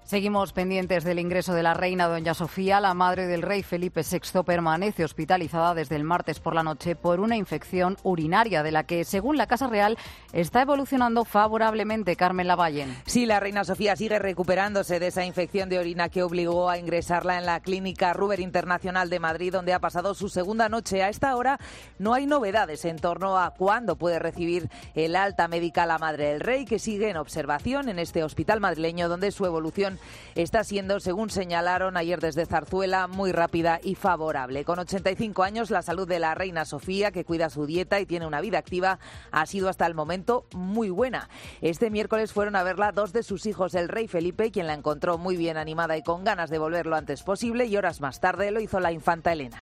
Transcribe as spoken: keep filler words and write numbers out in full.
Seguimos pendientes del ingreso de la reina doña Sofía. La madre del rey Felipe sexto permanece hospitalizada desde el martes por la noche por una infección urinaria de la que, según la Casa Real, está evolucionando favorablemente. Carmen Lavallen. Sí, la reina Sofía sigue recuperándose de esa infección de orina que obligó a ingresarla en la clínica Ruber Internacional de Madrid, donde ha pasado su segunda noche. A esta hora no hay novedades en torno a cuándo puede recibir el alta médica la madre del rey, que sigue en observación en este hospital madrileño, donde su evolución está siendo, según señalaron ayer desde Zarzuela, muy rápida y favorable. Con ochenta y cinco años, la salud de la reina Sofía, que cuida su dieta y tiene una vida activa, ha sido hasta el momento muy buena. Este miércoles fueron a verla dos de sus hijos, el rey Felipe, quien la encontró muy bien animada y con ganas de volver lo antes posible, y horas más tarde lo hizo la infanta Elena.